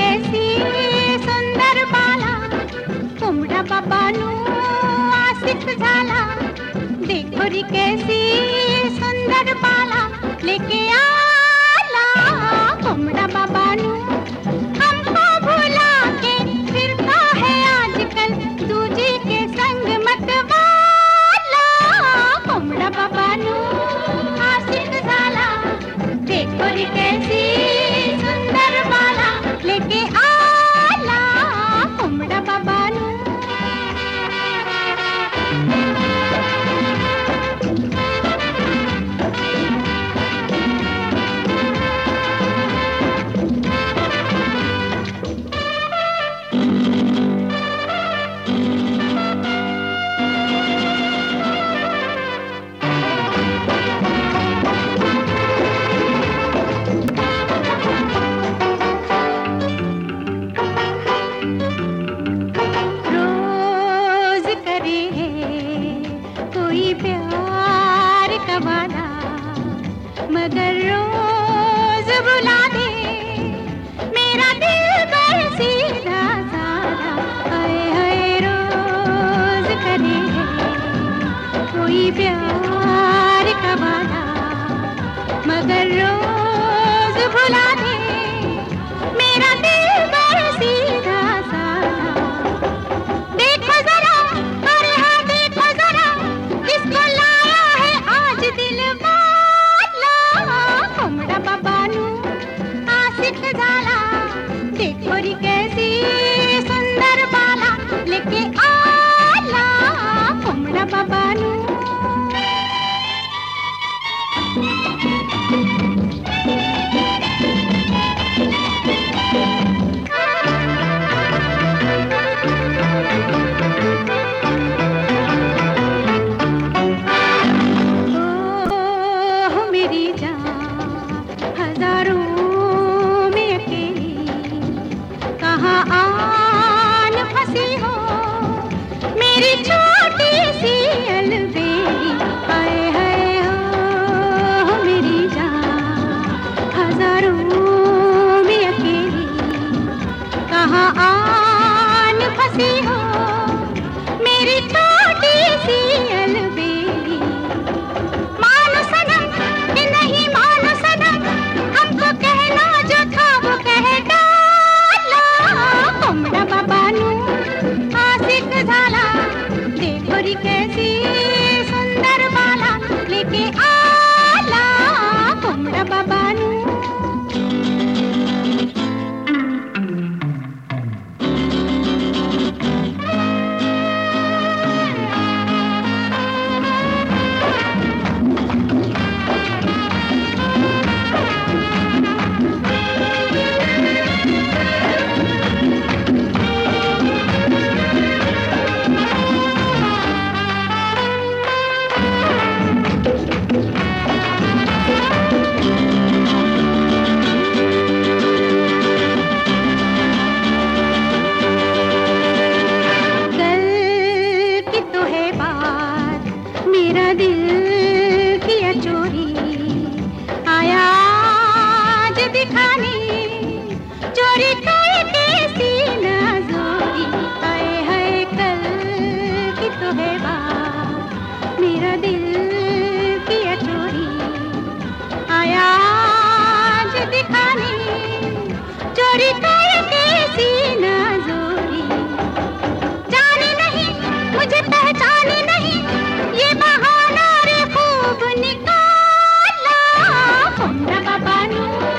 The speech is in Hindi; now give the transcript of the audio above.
कैसी सुंदर बाला, कोंबडा बाबानू आशिक झाला. देखो री कैसी सुंदर बाला, लेके आला कोंबडा बाबानू. हमको भुला के फिरता है आजकल, दूजी के संग मतवाला. कोंबडा बाबानू आशिक झाला. देखो री कैसी सुंदर बाला, लेके आला कोंबडा बाबानू. कोई प्यार का वादा, मगर रोज बुला दे मेरा दिल पर सीधा साधा. हाय हाय रोज करे कोई प्यार का वादा, मगर रोज बुला दे मेरा दिल पर सीधा साधा. देखो जरा, अरे हाँ देखो जरा, किसको लाया है आज दिल वाला. कोंबडा बाबानू आशिक झाला. देखो री कैसी सुंदर बाला, लेके आला कोंबडा बाबानू. मेरी छोटी सी अलबेली, हाय हाय हो मेरी जान, हजारों में अकेली, कहाँ आन फंसी हो मेरी छोटी सी अलबेली. मानो सनम कि नहीं मानो सनम, हमको कहना जो था वो कह डाला. कोंबडा बाबानू आशिक झाला. देखो री कैसी सुंदर बाला, लेके आला कोंबडा बाबानू. मेरा दिल किया चोरी, आया आज दिखाने, चोरी करके सीना जोरी. हाय हाय कल की तो है बात, मेरा दिल किया चोरी, आया आज दिखाने, चोरी करके सीना जोरी. जाने नहीं मुझे पहचाने नहीं, ये बहाना रे खूब निकाला. कोंबडा बाबानू